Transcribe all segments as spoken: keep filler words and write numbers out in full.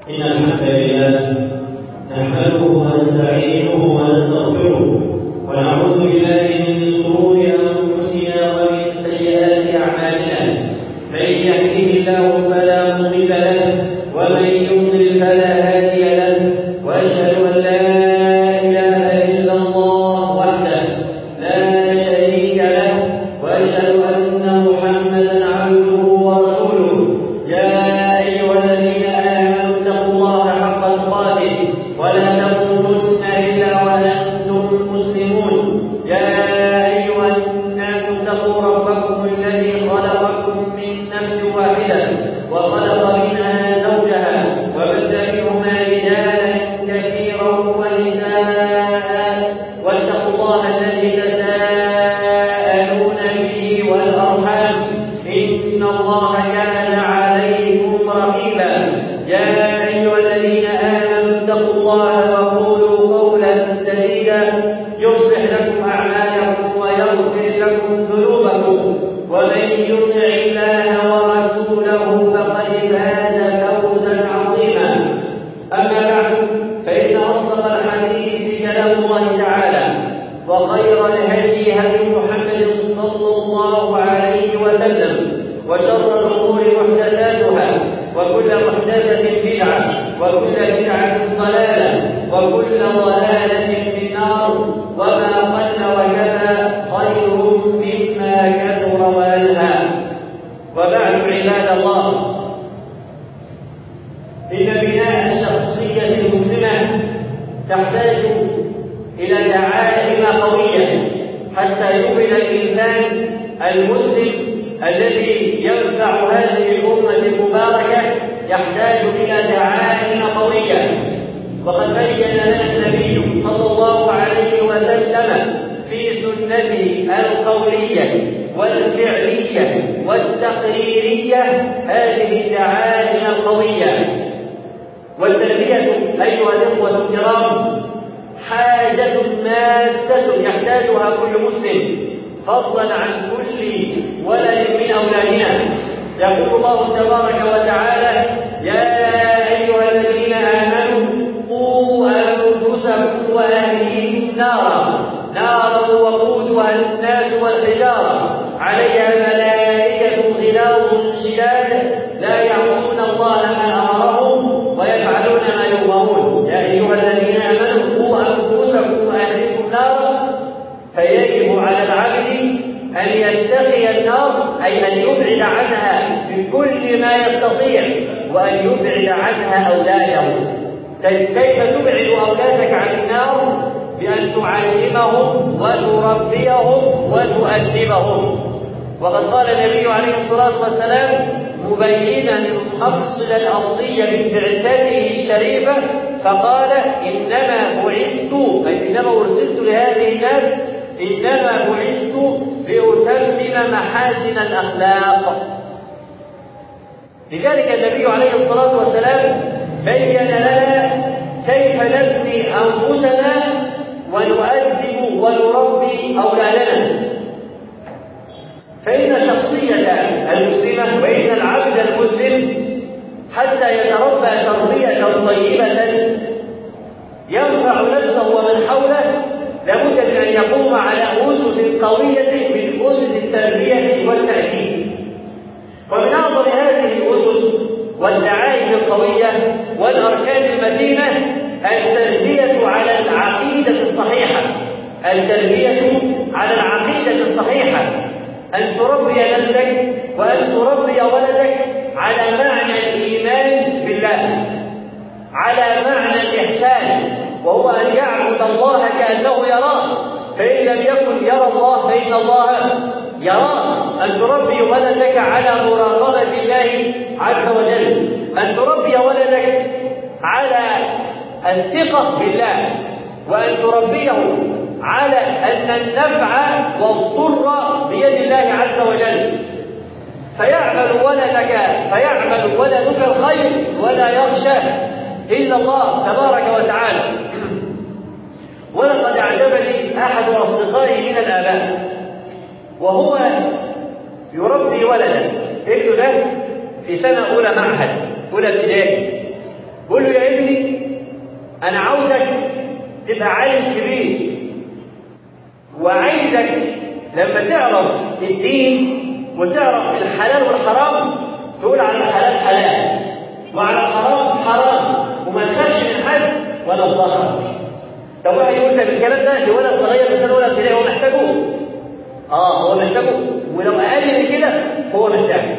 إن الحمد لله نحمده ونستعينه ونستغفره ونعوذ بالله من شرور أنفسنا ومن سيئات أعمالنا. من يهده الله فلا مضل له ومن يضلل فلا هادي له، وأشهد أن لا إله إلا الله وحده لا شريك له، وأشهد أن محمدا عبده ورسوله. يا أيها الذين آمنوا اتقوا الله حق تقاته ولا تموتن إلا وأنتم مسلمون. يا أيها الناس اتقوا ربكم الذي خلقكم من نفس واحدة وخلق منها زوجها وبث منهما رجالا كثيرا ونساء، واتقوا الله الذي تساءلون به والأرحام إن الله كان عليكم رقيبا. يا أيها الذين آمنوا اتقوا الله وقولوا قولا سديدا يصلح لكم أعمالكم ويغفر لكم ذنوبكم، ومن يطع الله ورسوله فقد فاز فوزا عظيما. أما بعد، فإن أصدق الحديث كلام الله تعالى، وخير الهدي هدي محمد صلى الله عليه وسلم، وشر الأمور محدثاتها، وكل محدثة بدعة، وكل بدعة ضلالة، وكل ضلالة في النار. وما قل وكفى خير مما كثر وألهى. وبعد عباد الله، إن بناء الشخصية المسلمة تحتاج إلى دعائم قوية حتى يؤمن الإنسان المسلم الذي ينفع هذه الأمة المباركة، يحتاج إلى دعائم قوية. وقد بين لنا النبي صلى الله عليه وسلم في سنته القولية والفعلية والتقريرية هذه الدعائم القوية. والتربية أيها الإخوة الكرام حاجة ماسة يحتاجها كل مسلم، فضلا عن كل ولد من أولادنا. يقول الله تبارك وتعالى: يا أيها الذين آمنوا قوا أنفسكم وأهليكم نارا نارا وقودها الناس والحجارة عليها ملائكة غلاظ شداد لا يعصون الله ما أمرهم ويفعلون ما يؤمرون. يا أيها الذين آمنوا قوا أنفسكم وأهليكم نارا، فيجب على العبد أن يتقي النار، أي أن يبعد عنها بكل ما يستطيع، وأن يبعد عنها أولاده. كيف تبعد أولادك عن النار؟ بأن تعلمهم وتربيهم وتؤدبهم. وقد قال النبي عليه الصلاة والسلام مبينا المقصد الأصلي من بعثته الشريفة، فقال: إنما بعثت، أي إنما أرسلت لهذه الناس، إنما بعثت لأتمم محاسن الأخلاق. لذلك النبي عليه الصلاة والسلام بين لنا كيف نبني أنفسنا ونؤدب ونربي أولادنا. فإن شخصية المسلمة وإن العبد المسلم حتى يتربى تربية طيبة ينفع نفسه ومن حوله لابد من أن يقوم على أسس قوية من أسس التربية والتأديب. ومن أعظم هذه الأسس والدعائم القوية والأركان المتينة التربية على العقيدة الصحيحة. التربية على العقيدة الصحيحة، أن تربي نفسك وأن تربي ولدك على معنى الإيمان بالله، على معنى الإحسان، وهو أن يعبد الله كأنه يراه، فإن لم يكن يرى الله فإن الله يراه. أن تربي ولدك على مراقبة الله عز وجل، أن تربي ولدك على الثقة بالله، وأن تربيه على أن النفع والضر بيد الله عز وجل، فيعمل ولدك فيعمل ولدك الخير ولا يخشى إلا الله تبارك وتعالى. ولقد أعجبني أحد أصدقائي من الآباء وهو يربي ولدا، ابنه ده في سنة أولى معهد، أولى ابتدائي، قول له يا ابني أنا عاوزك تبقى عالم كبير، وعايزك لما تعرف الدين وتعرف الحلال والحرام تقول على الحلال حلال وعلى الحرام حرام وما تخافش من حد ولا تضحك. لو واحد يقول لك الكلام ده لولد صغير في سنه اولى ابتدائي، هو محتاجه؟ اه هو محتاجه، ولو اقل من كده هو محتاجه.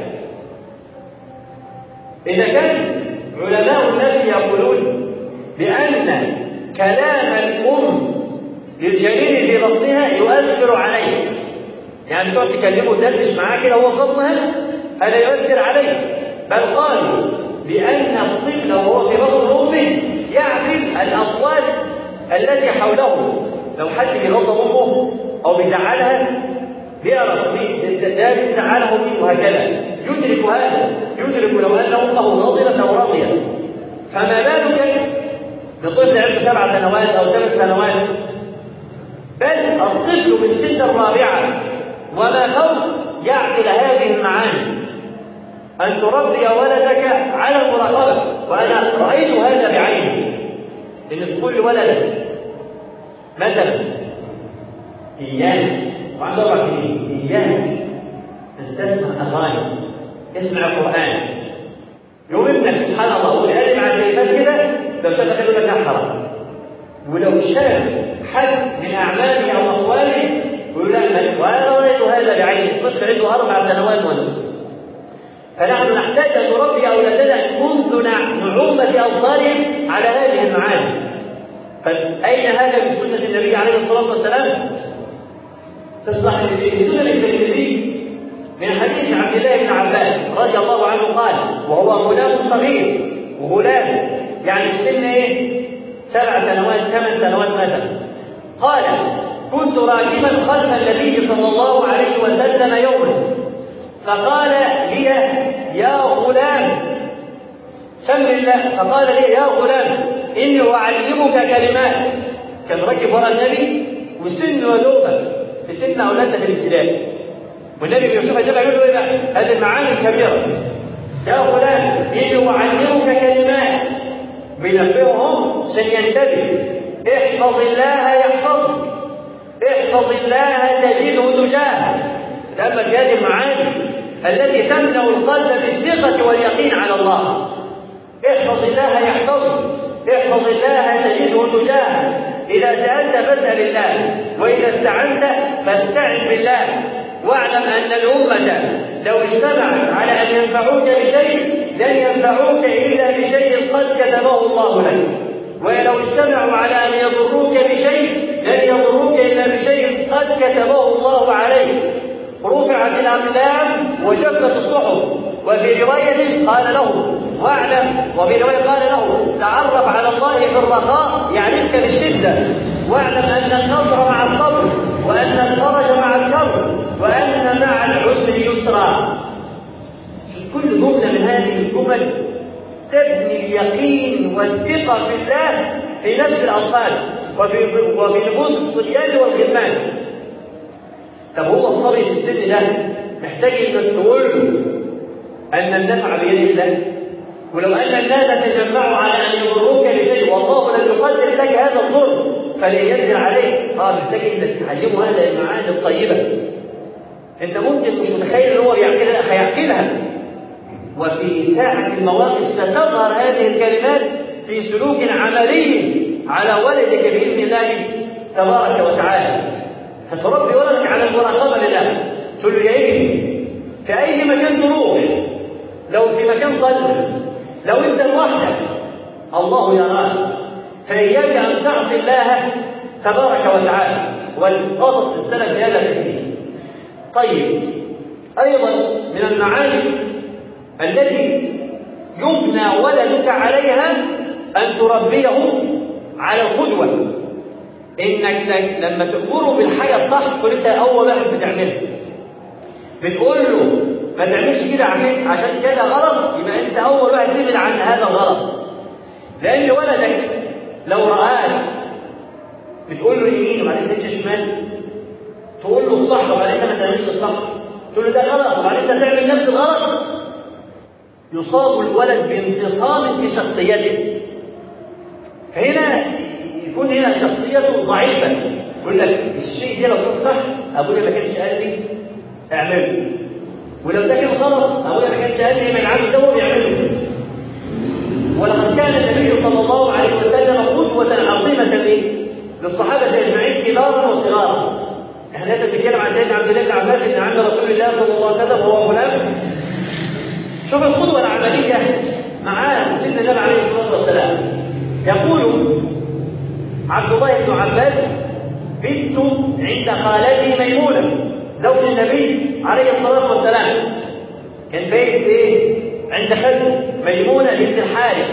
اذا كان علماء النفس يقولون بان كلام الام للجنين في بطنها يؤثر عليه، يعني تقعد تكلمه وتدردش معاه كده وهو في بطنها، هذا يؤثر عليه. بل قالوا بأن الطفل وهو في بطن أمه يعرف الأصوات التي حوله، لو حد بيغضب أمه أو بيزعلها بيعرف ده بتزعله مين وهكذا، يدرك هذا، يدرك لو أن أمه غضبت أو رضيت. فما بالك بطفل عنده سبع سنوات أو ثمان سنوات؟ بل الطفل من سن الرابعة وما فوق يعقل هذه المعاني. أن تربي ولدك على المراقبة، وأنا رأيت هذا بعيني. إن تقول لولدك مثلا إياك، وعنده أربع سنين، إياك أن تسمع أغاني، اسمع القرآن. يوم ابنك سبحان الله والقلب عند الناس كده لو شاف يقول لك لا حرام، ولو شاف حد من أعمامه أو أخوانه يقول لا، وأنا رأيت هذا بعيني. الطفل عنده أربع سنوات ونصف. فنحن نحتاج أن نربي أولادنا منذ نعومة أظفارهم على هذه المعاني. فأين هذا من سنة النبي عليه الصلاة والسلام؟ في الصحيح في سنن الترمذي من حديث عبد الله بن عباس رضي الله عنه قال، وهو غلام صغير، وغلام يعني في سن ايه؟ سبع سنوات ثمان سنوات مثلا، قال: كنت راكبا خلف النبي صلى الله عليه وسلم يوما، فقال لي: يا غلام سم الله. فقال لي: يا غلام إني أعلمك كلمات. كان راكب وراء النبي وسنه يدوبك في سن أولادنا في الابتدائي، والنبي بيشوف النبي يقول له إيه بقى؟ هذه المعاني الكبيرة. يا غلام إني أعلمك كلمات، بينبههم عشان ينتبه. احفظ الله يحفظك، احفظ الله تجده تجاهك. تأمل في هذه المعاني التي تملأ القلب بالثقة واليقين على الله. احفظ الله يحفظك، احفظ الله تجده تجاهك. إذا سألت فاسأل الله، وإذا استعنت فاستعن بالله. واعلم أن الأمة لو اجتمعت على أن ينفعوك بشيء لن ينفعوك إلا بشيء قد كتبه الله لك، ولو اجتمعوا على أن يضروك بشيء لن يضروك إلا بشيء قد كتبه الله عليك. رفعت الأقلام وجفت الصحف. وفي رواية قال له: واعلم، وفي رواية قال له: تعرف على الله في الرخاء يعرفك بالشدة، واعلم أن النصر مع الصبر، وأن الفرج مع الكرب، وأن مع العسر يسرا. كل جملة من هذه الجمل تبني اليقين والثقة في الله في نفس الأطفال وفي وفي نفوس الصبيان والغلمان. طب هو الصبي في السن ده محتاج انك تقول له ان النفع بيد الله، ولو ان الناس تجمعوا على ان يضروك بشيء والله لم يقدر لك هذا الضر فلينزل عليك، اه محتاج انك تعلمه هذه المعاني الطيبه. انت ممكن مش متخيل ان هو بيعقلها، هيعقلها، وفي ساعه المواقف ستظهر هذه الكلمات في سلوك عملي على ولدك باذن الله تبارك وتعالى. فتربي ولدك على المراقبه لله. تقول له: يا ابني في اي مكان تروح، لو في مكان ضلمه، لو انت لوحدك، الله يراك، فاياك ان تعصي الله تبارك وتعالى. والقصص السلف في هذا كثير. طيب، ايضا من المعاني التي يبنى ولدك عليها ان تربيه على القدوه. انك لما تأمره بالحاجه الصح تقول انت اول واحد بتعملها، بتقول له ما تعملش كده عشان كده غلط، يبقى انت اول واحد تبعد عن هذا الغلط. لان ولدك لو رآك بتقول له يمين وبعدين تمشي شمال، تقول له الصح وبعدين انت ما تعملش الصح، تقول له ده غلط وبعدين انت تعمل نفس الغلط، يصاب الولد بانفصام في شخصيته، فهنا يكون هنا شخصيته ضعيفة، يقول لك الشيء ده لو كان صح أبويا ما كانش قال لي اعمله، ولو ده كان غلط أبويا ما كانش قال لي ما العبد ده هو بيعمله. ولقد كان النبي صلى الله عليه وسلم قدوة عظيمة للصحابة أجمعين كبارا وصغارا. احنا لسه بنتكلم عن سيدنا عبد الله بن عباس بن عم رسول الله صلى الله عليه وسلم وهو غلام. شوف القدوة العملية معاه سيدنا النبي عليه الصلاة والسلام. يقول عبد الله بن عباس: بنت عند خالتي ميمونة زوج النبي عليه الصلاة والسلام، كان بيت ايه؟ عند خالته ميمونة بنت الحارث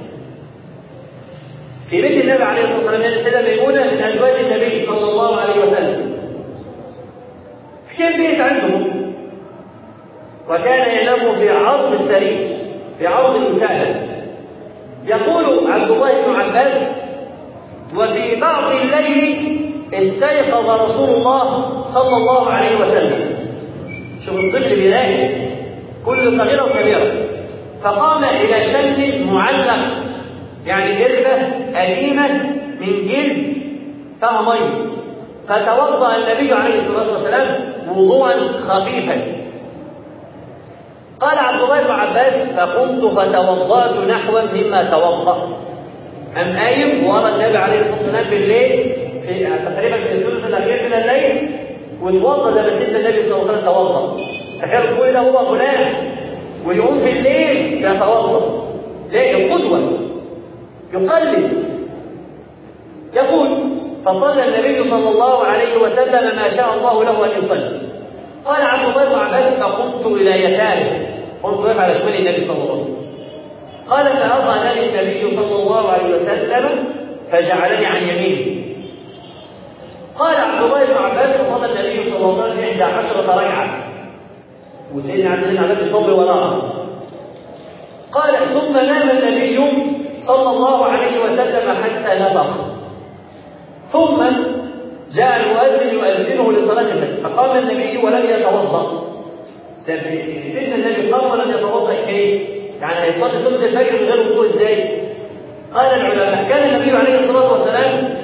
في بيت النبي عليه الصلاة والسلام، لأن السيدة ميمونة من أزواج النبي صلى الله عليه وسلم. كان بيت عندهم، وكان ينام في عرض السرير، في عرض الوسادة. يقول عبد الله بن عباس: وفي بعض الليل استيقظ رسول الله صلى الله عليه وسلم. شوف الطفل بيلاقي كل صغيرة وكبيرة، فقام إلى شن معلق، يعني قربة قديمة من جلد فيها مية، فتوضأ النبي عليه الصلاة والسلام وضوءا خفيفا. قال عبد الله بن عباس: فقمت فتوضأت نحوا مما توضأ. أم قايم ورا النبي عليه الصلاة والسلام بالليل في تقريبا في الثلث الأخير من الليل، وتوضأ زي ما سيدنا النبي صلى الله عليه وسلم توضأ. تخيل كل ده هو غلام ويقوم في الليل يتوضأ. ليه؟ القدوة، يقلد. يقول: فصلى النبي صلى الله عليه وسلم ما شاء الله له أن يصلي. قال عبد الله بن عباس: فقمت إلى يساره، قمت واقف على شمال النبي صلى الله عليه وسلم. قال: فأضعنني النبي صلى الله عليه وسلم فجعلني عن يمينه. قال عبد الله بن عباس: فصلى النبي صلى الله عليه وسلم إحدى عشرة ركعة، وسيدنا عبد الله بن عباس يصلي وراءه. قال: ثم نام النبي صلى الله عليه وسلم حتى نفخ، ثم جاء المؤذن يؤذنه لصلاة الفجر، فقام النبي ولم يتوضأ. سيدنا النبي قام ولم يتوضأ كيف؟ يعني هيصلي صلاة الفجر من غير وضوء ازاي؟ قال العلماء: كان النبي عليه الصلاة والسلام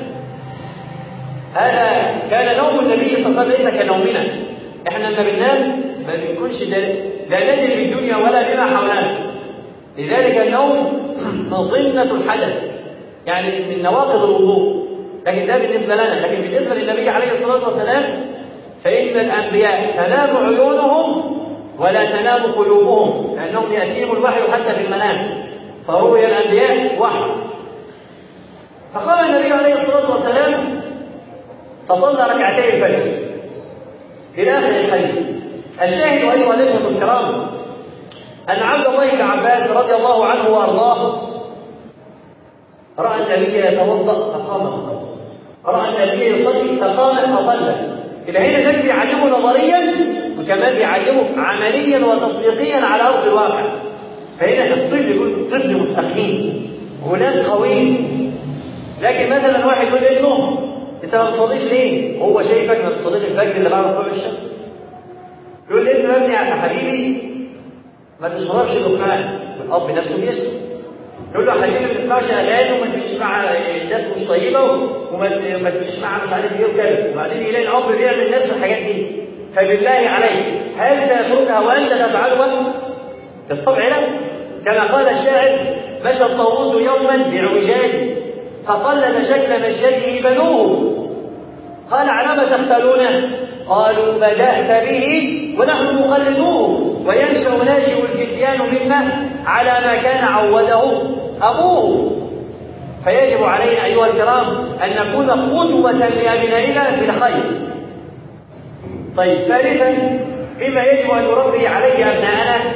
هذا كان نوم النبي صلى الله عليه وسلم ليس كنومنا. احنا لما بننام ما بنكونش لا ندري بالدنيا ولا بما حولنا، لذلك النوم مظنة الحدث، يعني من نواقض الوضوء، لكن ده بالنسبة لنا. لكن بالنسبة للنبي عليه الصلاة والسلام فإن الأنبياء تنام عيونهم ولا تنام قلوبهم، لأنهم يأتيهم الوحي حتى في المنام، فروي الأنبياء وحي. فقام النبي عليه الصلاة والسلام فصلى ركعتي الفجر إلى آخر الحديث. الشاهد أيها الإخوة الكرام أن عبد الله بن عباس رضي الله عنه وأرضاه رأى النبي يتوضأ فقام فصلى، رأى النبي يصلي فقام فصلى. إلى هنا النبي بيعلمه نظريا وكمان بيعلمه عمليا وتطبيقيا على أرض الواقع. فهنا الطفل يقول طفل مستقيم غلام قوي. لكن مثلا واحد يقول لابنه: انت ما بتصليش ليه؟ هو شايفك ما بتصليش الفجر اللي بعد طلوع الشمس. يقول لابنه: يا ابني يا حبيبي ما تشربش دخان، والاب نفسه بيشرب. يقول له: يا حبيبي ما تسمعش اغاني وما تمشيش مع ناس مش طيبه وما تمشيش مع مش عارف ايه وكده. وبعدين يلاقي الاب بيعمل نفس الحاجات دي. فبالله عليك هل سيتركها وانت تفعلها؟ بالطبع لا. كما قال الشاعر: مشى الطاووس يوما بعوجاج فقلد شكل مشيته بنوه. قال: على ما تختلونه؟ قالوا: بدأت به ونحن مقلدوه، وينشأ ناشئ الفتيان مما على ما كان عوده أبوه. فيجب علينا أيها الكرام أن نكون قدوة لأبنائنا في الخير. طيب، ثالثا مما يجب أن نربي عليه أبناءنا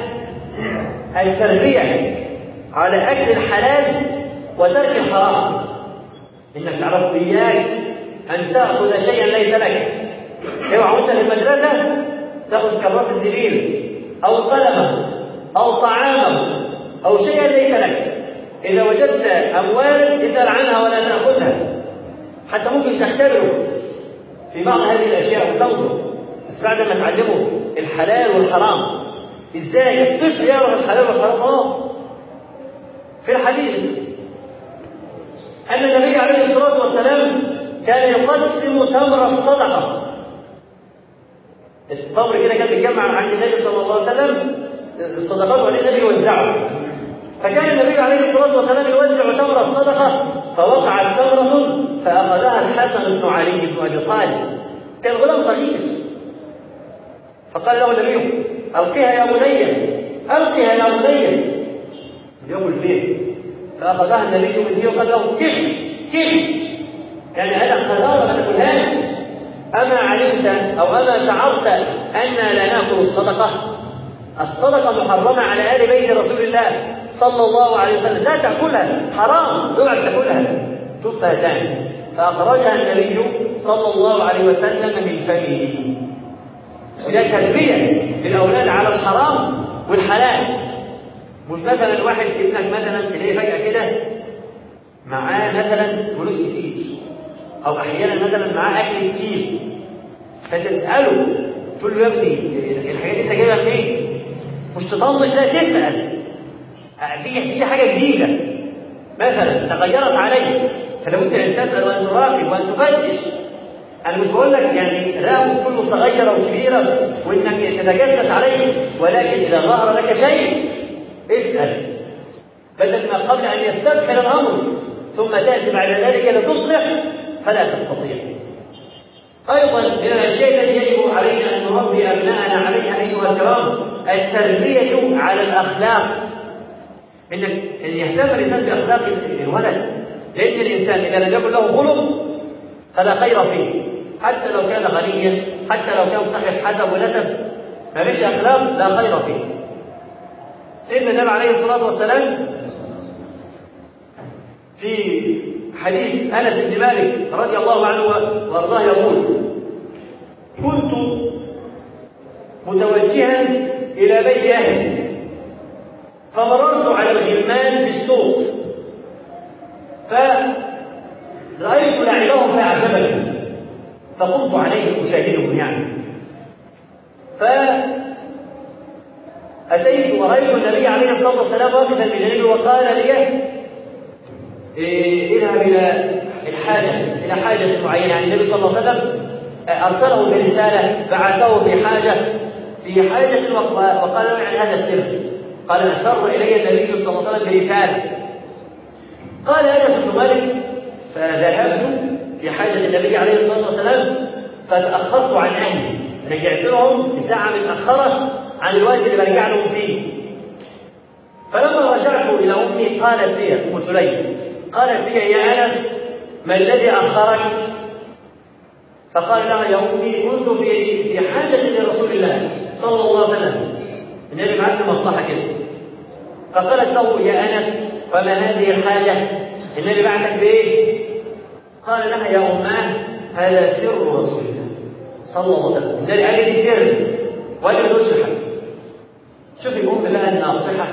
التربية على أكل الحلال وترك الحرام. إنك تعرف إياك أن تأخذ شيئا ليس لك. اوعى وانت في المدرسة تأخذ كراسة زبيل أو قلمه أو طعامه أو شيئا ليس لك. إذا وجدت أموال اسأل عنها ولا تأخذها، حتى ممكن تختبره في بعض هذه الأشياء وتنظر، بس بعد ما تعلمه الحلال والحرام. ازاي الطفل يعرف الحلال والحرام؟ اه في الحديث ان النبي عليه الصلاه والسلام كان يقسم تمر الصدقه. التمر كده كان بيتجمع عند النبي صلى الله عليه وسلم الصدقات وبعدين النبي يوزعه. فكان النبي عليه الصلاه والسلام يوزع تمر الصدقه فوقعت تمره فاخذها الحسن بن علي بن ابي طالب، كان غلام صغير. فقال له النبي القها يا بني، القها يا بني. يقول فيه فاخذها النبي من فيه وقال له كف كف، يعني هذا قرار ما تقولهاش. اما علمت او اما شعرت اننا لا ناكل الصدقه؟ الصدقه محرمه على ال بيت رسول الله صلى الله عليه وسلم، لا تاكلها، حرام، اوعى تاكلها، تفهتان. فاخرجها النبي صلى الله عليه وسلم من فمه. وده تربيه للاولاد على الحرام والحلال. مش مثلا واحد ابنك مثلا تلاقيه فجاه كده معاه مثلا فلوس كتير، او احيانا مثلا معاه اكل كتير، فانت تساله تقول له يا ابني الحاجات دي انت جايبها منين؟ مش تطنش، لا تسال. في في حاجه جديده مثلا تغيرت عليك، فلا بد ان تسال وان تراقب وان تفتش. انا مش بقول لك يعني راقب كله صغيره وكبيره وانك تتجسس عليه، ولكن اذا ظهر لك شيء اسال بدل ما قبل ان يستفحل الامر ثم تاتي بعد ذلك لتصلح فلا تستطيع. ايضا من الاشياء التي يجب علينا ان نربي ابناءنا عليها ايها الكرام التربيه على الاخلاق. انك ان يهتم الانسان باخلاق الولد، لان الانسان اذا لم يكن له خلق فلا خير فيه، حتى لو كان غنيا، حتى لو كان صاحب حسب ونسب، ما فيش اخلاق لا خير فيه. سيدنا النبي عليه الصلاه والسلام في حديث انس بن مالك رضي الله عنه وارضاه يقول: كنت متوجها الى بيت اهلي فمررت على الغلمان في السوق فرأيت لعبهم فأعجبني فقمت عليهم أشاهدهم يعني. فأتيت ورأيت النبي عليه الصلاة والسلام واقفا بجانبي وقال لي: اذهب إلى الحاجة إلى حاجة معينة. يعني النبي صلى الله عليه وسلم أرسله برسالة، بعثه في حاجة في حاجة وقال له: يعني هذا السر. قال: أسر إلي النبي صلى الله عليه وسلم برسالة. قال أنس بن مالك: فذهبت في حاجة النبي عليه الصلاة والسلام فتأخرت عن أهلي، رجعت لهم في ساعة متأخرة عن الوقت اللي برجع لهم فيه. فلما رجعت إلى أمي قالت لي أم سليم قالت لي: يا أنس ما الذي أخرك؟ فقال لها: يا أمي كنت في في حاجة لرسول الله صلى الله عليه وسلم، النبي بعت لي مصلحة كده. فقالت له: يا أنس فما هذه الحاجة؟ النبي بعتك بإيه؟ قال لها: يا أماه هذا سر رسول الله صلى الله عليه وسلم، النبي قال لي سر وأنا ما تقولش حاجة. شوفي الأم بقى الناصحة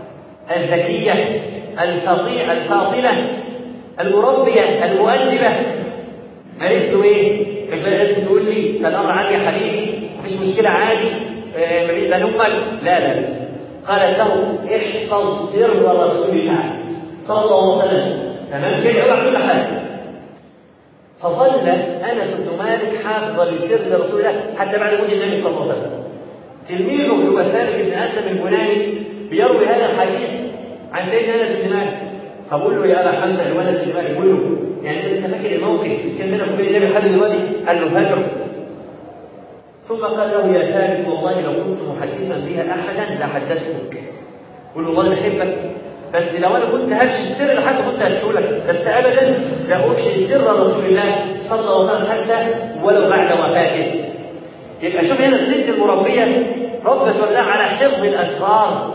الذكية الفطيئة الفاطنة المربية المؤدبة، قالت له إيه؟ كانت لازم تقول لي فالأمر عادي يا حبيبي، مفيش مشكلة عادي، آه ده أمك. لا لا، قالت له: احفظ سر رسول الله صلى الله عليه وسلم، تمام كده، اوعى كل حاجه. فظل انس بن مالك حافظا لسر رسول الله حتى بعد موت النبي صلى الله عليه وسلم. تلميذه هو ثابت بن اسلم البناني بيروي هذا الحديث عن سيدنا انس بن مالك، فبقول له: يا ابا حمزه انس بن مالك، بقول له يعني انت لسه فاكر الموقف كان بينك وبين النبي لحد دلوقتي؟ قال له: فاكره. ثم قال له: يا ثابت والله لو كنت محدثا بها احدا لحدثتك. قل له: والله بحبك، بس لو انا كنت هفشي السر لحد كنت هفشولك، بس ابدا لا افشي سر رسول الله صلى الله عليه وسلم حتى ولو بعد وفاته. يبقى شوف هنا الست المربيه ربت ولدها على حفظ الاسرار.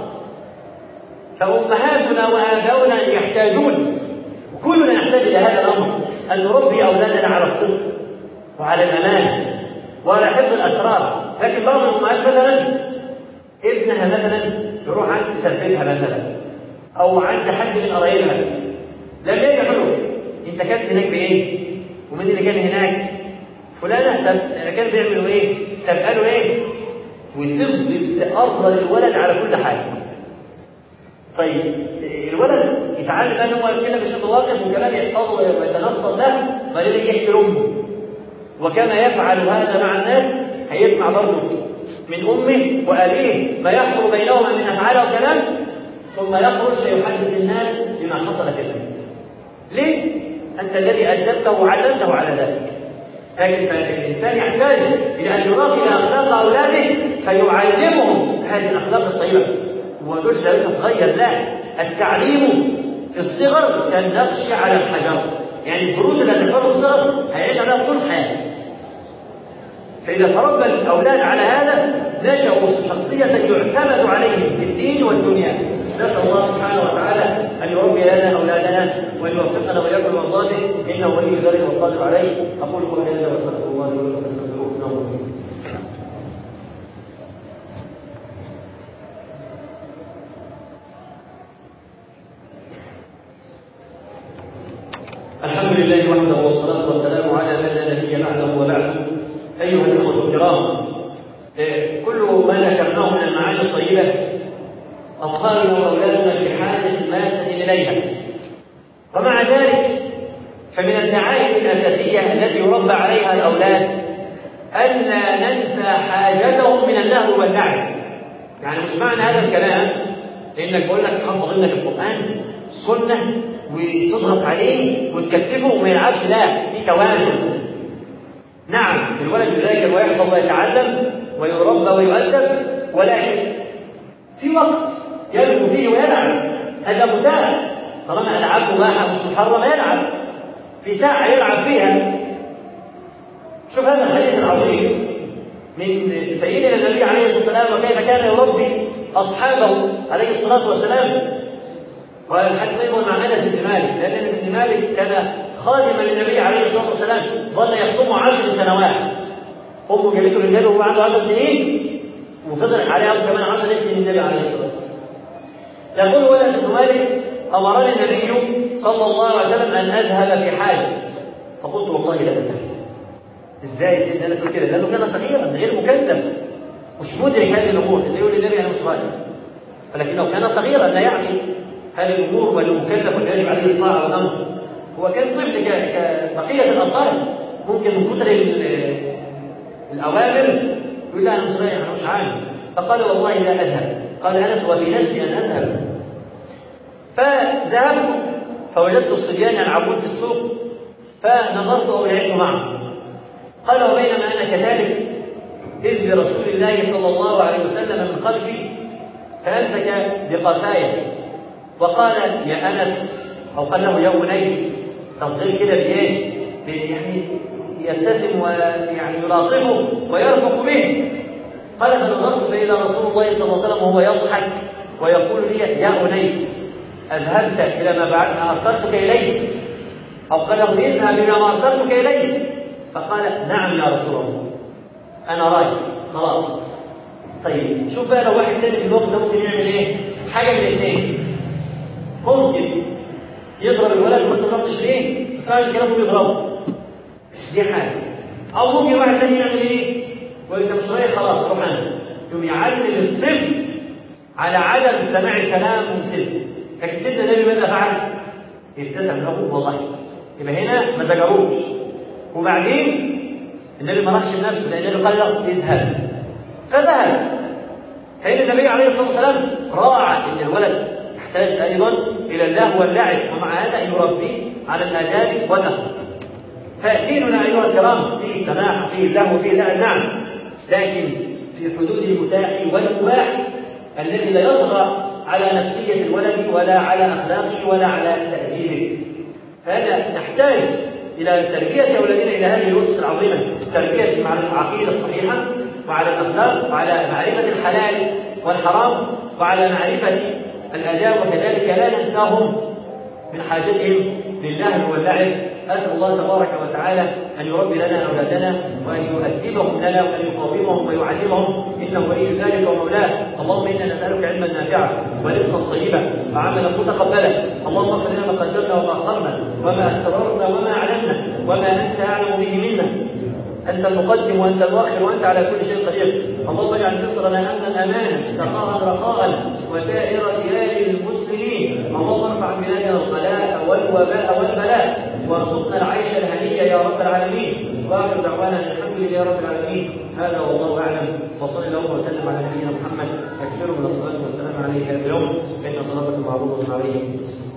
فامهاتنا واباؤنا يحتاجون، كلنا نحتاج الى هذا الامر، ان نربي اولادنا على الصدق وعلى الامان وعلى حفظ الاسرار. لكن بعض الامهات مثلا ابنها مثلا يروح عند سلفتها مثلا او عند حد من قرايبها، لما يجي له: انت كنت هناك بايه؟ ومين اللي كان هناك؟ فلانه. طب كانوا بيعملوا ايه؟ طب قالوا ايه؟ وتفضل تقرر الولد على كل حاجة. طيب الولد يتعلم ان هو كده مش واقف وكلام يحفظه ويتنصت له بعدين يحكي لامه، وكما يفعل هذا مع الناس هيسمع برضه من امه وابيه ما يحصل بينهما من افعال وكلام، ثم يخرج فيحدث الناس بما حصل في البيت. ليه؟ انت الذي ادبته وعلمته على ذلك. لكن الانسان يحتاج الى ان يراقب اخلاق اولاده فيعلمهم هذه الاخلاق الطيبه. ومش لسه صغير، لا، التعليم في الصغر كالنقش على الحجر، يعني الدروس اللي هتحفظها في الصغر هيعيش عليها طول حياته. فاذا تربى الاولاد على هذا نشأوا شخصيه يعتمد عليهم في الدين والدنيا. نسال الله سبحانه وتعالى ان يربي لنا اولادنا وان يوفقنا واياكم لمرضاته، انه ولي ذلك والقادر عليه. اقول قولي هذا واستغفر الله لي ولكم فاستغفروه انه هو الغفور. الحمد لله وحده والصلاة والسلام على من لا نبي بعده وبعده. أيها الأخوة الكرام، كل ما ذكرناه من المعاني الطيبة أطفالنا وأولادنا في حاجة ماسة إليها، ومع ذلك فمن الدعائم الأساسية التي يربى عليها الأولاد ألا ننسى حاجتهم من اللهو واللعب. يعني مش معنى هذا الكلام إنك بقول لك حفظ ابنك القرآن السنة وتضغط عليه وتكتفه وما يلعبش، لا، في توازن. نعم الولد يذاكر ويحفظ ويتعلم ويربى ويؤدب، ولكن في وقت يلعب فيه ويلعب، هذا متاح طالما العاب مباحه مش محرمه، يلعب في ساعه يلعب فيها. شوف هذا الحديث العظيم من سيدنا النبي عليه الصلاه والسلام وكيف كان يربي اصحابه عليه الصلاه والسلام. والحديث ايضا مع انس بن مالك، لان انس بن مالك كان خادما للنبي عليه الصلاه والسلام، ظل يخدمه عشر سنوات. امه جابته للنبي وهو عنده عشر سنين، وفضل عليها كمان عشر يخدم النبي عليه الصلاه والسلام. يقول انس بن مالك: امرني النبي صلى الله عليه وسلم ان اذهب في حاجه، فقلت والله لا اذهب. ازاي سيدنا انس كده؟ لانه كان صغيرا غير مكلف، مش مدرك هذه الامور. ازاي يقول للنبي انا مش رايح؟ ولكنه كان صغيرا لا يعقل هذه الامور والمكلف واللي يجب عليه الطاعه والامر. هو كان طفل كبقيه الاطفال، ممكن من كثر الاوامر يقول لا انا مش رايح انا مش عامل. فقال والله لا اذهب. قال انس: وفي نفسي ان اذهب. فذهبت فوجدت الصبيان يلعبون في السوق، فنظرت او لعبت معهم. قال: وبينما انا كذلك اذ برسول الله صلى الله عليه وسلم من خلفي فامسك بقفاي وقال: يا انس، او قال له يا انيس، تصغير كده بايه؟ يعني يبتسم ويعني يلاطفه ويرفق به. قال: فنظرت فإذا رسول الله صلى الله عليه وسلم وهو يضحك ويقول لي: يا أنيس، أذهبت إلى ما بعد ما أرسلتك إليه؟ أو قال له: اذهب إلى ما أرسلتك إليه. فقال: نعم يا رسول الله، أنا رايح خلاص. طيب شوف بقى لو واحد تاني في الوقت ده ممكن يعمل إيه؟ حاجة من الاثنين، ممكن يضرب الولد وانت ما رحتش ليه؟ ما تسمعش كلامه ويضربه، دي حاجة. أو ممكن واحد تاني يعمل إيه؟ وانت مش رايح خلاص روح انا، يقوم يعلم الطفل على عدم سماع الكلام وكده. لكن سيدنا النبي ماذا فعل؟ ابتسم له وضحك. يبقى هنا ما زجروش. وبعدين النبي ما راحش بنفسه، لان النبي قال له اذهب، فذهب. فإن النبي عليه الصلاه والسلام راعى ان الولد يحتاج ايضا الى اللهو واللعب، ومع هذا يربيه على الاداب والأخلاق. فديننا ايها الكرام فيه السماحه، فيه اللهو، فيه اللعب، نعم، لكن في حدود المتاح والمباح الذي لا يطغى على نفسيه الولد ولا على اخلاقه ولا على تاديبه. فهذا نحتاج الى تربيه اولادنا الى هذه الاسس العظيمه، التربيه على العقيده الصحيحه وعلى الاخلاق وعلى معرفه الحلال والحرام وعلى معرفه الاداب، وكذلك لا ننساهم من حاجتهم للهو واللعب. أسأل الله تبارك وتعالى أن يربي لنا أولادنا وأن يؤدبهم لنا وأن يقومهم ويعلمهم، إنه ولي ذلك ومولاه. اللهم إنا نسألك علما نافعا ورزقا طيبا وعملا متقبلا. اللهم اغفر لنا ما قدمنا وما أخرنا وما أسررنا وما أعلنا وما أنت أعلم به منا. أنت المقدم وأنت المؤخر وأنت على كل شيء قدير. اللهم اجعل مصرنا امنا امانا سخاء رخاء وسائر ديار المسلمين. اللهم ارفع بلادنا الغلاء والوباء والبلاء وارزقنا العيش الهنيء يا رب العالمين. واخر دعوانا الحمد لله يا رب العالمين. هذا والله اعلم، وصلى الله وسلم على نبينا محمد. اكثروا من الصلاه والسلام عليه يا اليوم، فان صلاتكم معروضه عليه.